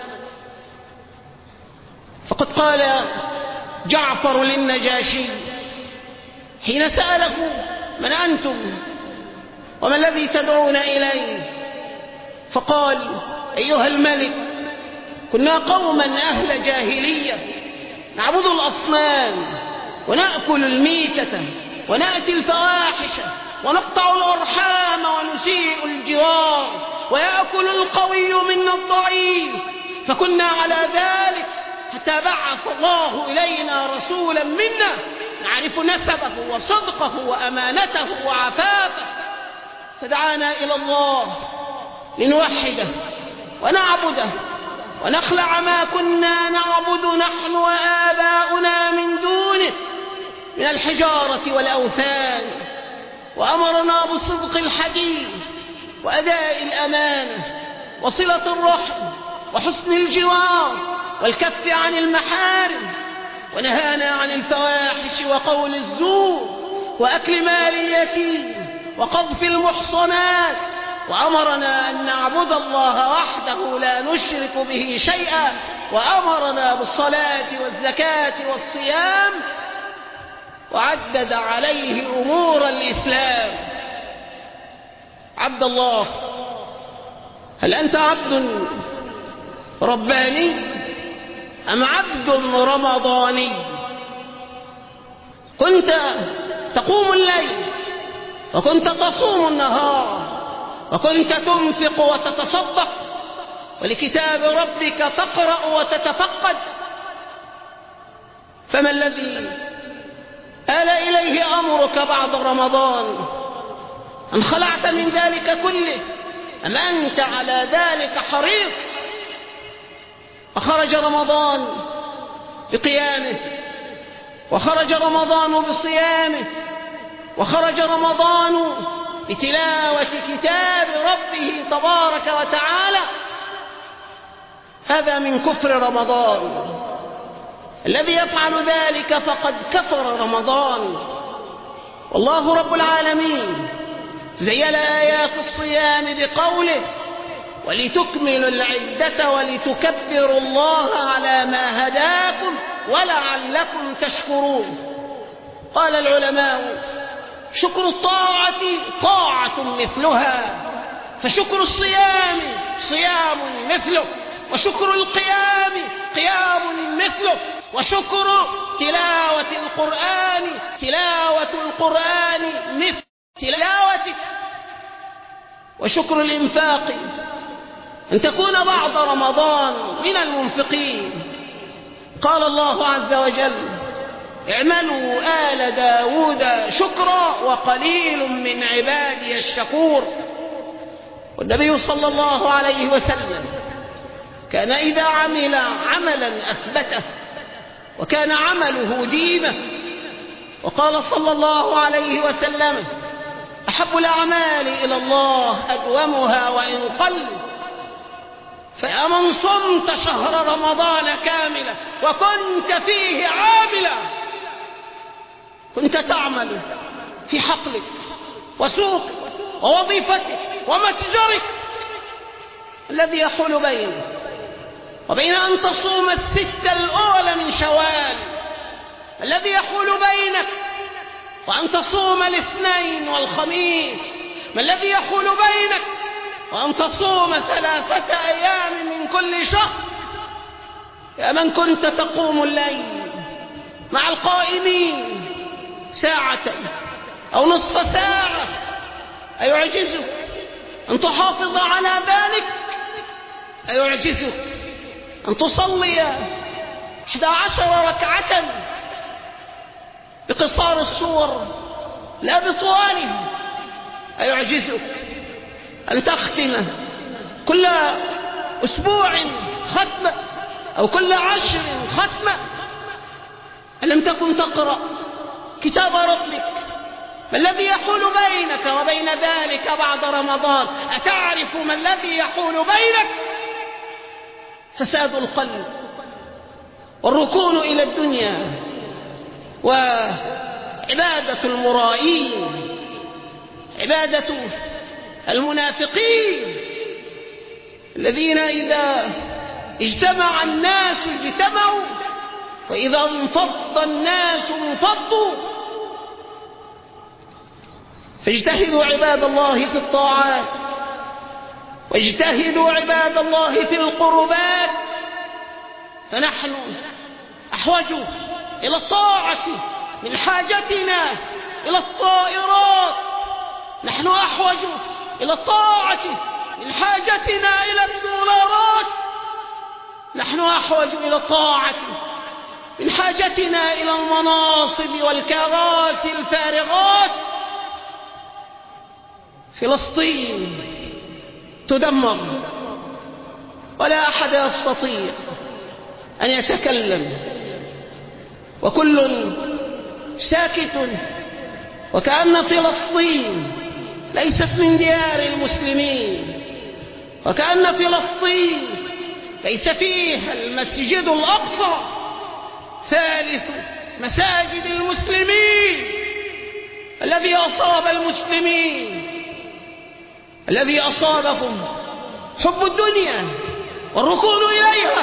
فقد قال جعفر للنجاشي حين سأله من أنتم وما الذي تدعون إليه؟ فقال أيها الملك، كنا قوما أهل جاهلية نعبد الأصنام ونأكل الميتة ونأتي الفواحش ونقطع الأرحام ونسيء الجوار ويأكل القوي منا الضعيف، فكنا على ذلك حتى بعث الله إلينا رسولا منا نعرف نسبه وصدقه وأمانته وعفافه، فدعانا إلى الله لنوحده ونعبده ونخلع ما كنا نعبد نحن وآباؤنا من دونه من الحجارة والأوثان، وأمرنا بصدق الحديث وأداء الأمانة وصلة الرحم وحسن الجوار والكف عن المحارم، ونهانا عن الفواحش وقول الزور وأكل مال اليتيم وقذف المحصنات، وأمرنا أن نعبد الله وحده لا نشرك به شيئا، وأمرنا بالصلاة والزكاة والصيام، وعدد عليه أمور الإسلام. عبد الله، هل أنت عبد رباني أم عبد رمضاني؟ كنت تقوم الليل وكنت تصوم النهار وكنت تنفق وتتصدق ولكتاب ربك تقرأ وتتفقد، فما الذي آل إليه أمرك بعد رمضان؟ أم خلعت من ذلك كله؟ أم أنت على ذلك حريص؟ وخرج رمضان بقيامه، وخرج رمضان بصيامه، وخرج رمضان بتلاوة كتاب ربه تبارك وتعالى. هذا من كفر رمضان. الذي يفعل ذلك فقد كفر رمضان. والله رب العالمين زين آيات الصيام بقوله: ولتكملوا العدة ولتكبروا الله على ما هداكم ولعلكم تشكرون. قال العلماء: شكر الطاعة طاعة مثلها، فشكر الصيام صيام مثله، وشكر القيام قيام مثله، وشكر تلاوة القرآن تلاوة القرآن مثل تلاوته، وشكر الإنفاق أن تكون بعد رمضان من المنفقين. قال الله عز وجل: اعملوا آل داود شكرا وقليل من عبادي الشكور. والنبي صلى الله عليه وسلم كان إذا عمل عملا أثبته، وكان عمله ديمة. وقال صلى الله عليه وسلم: أحب الأعمال إلى الله أدومها وإن قل. فيا من صمت شهر رمضان كاملا وكنت فيه عاملا، كنت تعمل في حقلك وسوقك ووظيفتك ومتجرك، الذي يحول بينك وبين أن تصوم الستة الأولى من شوال، الذي يحول بينك وأن تصوم الاثنين والخميس، ما الذي يحول بينك وأن تصوم ثلاثة أيام من كل شهر؟ يا من كنت تقوم الليل مع القائمين ساعة أو نصف ساعة، أيعجزك أن تحافظ على ذلك؟ أيعجزك أن تصلي إحدى عشر ركعة بقصار الصور لا بطوالها؟ أيعجزك أن تختم كل أسبوع ختمة أو كل عشر ختمة؟ ألم تكن تقرأ كتاب ربك؟ ما الذي يحول بينك وبين ذلك بعد رمضان؟ أتعرف ما الذي يحول بينك؟ فساد القلب والركون إلى الدنيا وعبادة المرائين، عبادة المنافقين الذين إذا اجتمع الناس اجتمعوا، وإذا انفض الناس انفضوا. فاجتهدوا عباد الله في الطاعات، واجتهدوا عباد الله في القربات، فنحن أحوج إلى الطاعة من حاجتنا إلى الطائرات، نحن أحوج إلى الطاعة من حاجتنا إلى الدولارات، نحن أحوج إلى الطاعة من حاجتنا إلى المناصب والكراسي الفارغات. فلسطين تدمر ولا أحد يستطيع أن يتكلم، وكل ساكت، وكأن فلسطين ليست من ديار المسلمين، وكأن فلسطين ليس فيها المسجد الأقصى ثالث مساجد المسلمين الذي أصاب المسلمين، الذي أصابهم حب الدنيا والركون إليها،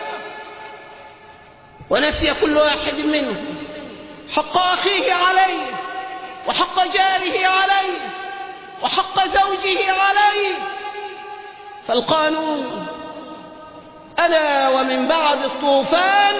ونسي كل واحد منهم حق أخيه عليه، وحق جاره عليه، وحق زوجه عليه. فالقانون ألا ومن بعد الطوفان،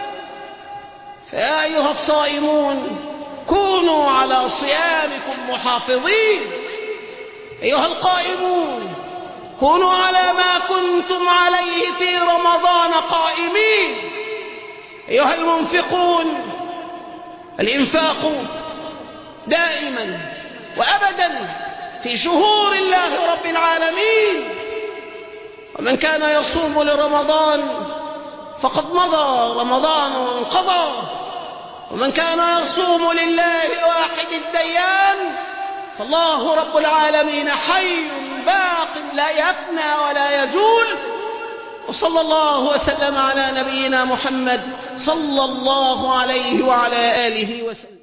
فيا أيها الصائمون كونوا على صيامكم محافظين، أيها القائمون كونوا على ما كنتم عليه في رمضان قائمين، أيها المنفقون الإنفاق دائما وأبدا في شهور الله رب العالمين. ومن كان يصوم لرمضان فقد مضى رمضان وانقضى، ومن كان يصوم لله الواحد الديان فالله رب العالمين حي باق لا يفنى ولا يزول. وصلى الله وسلم على نبينا محمد صلى الله عليه وعلى آله وسلم.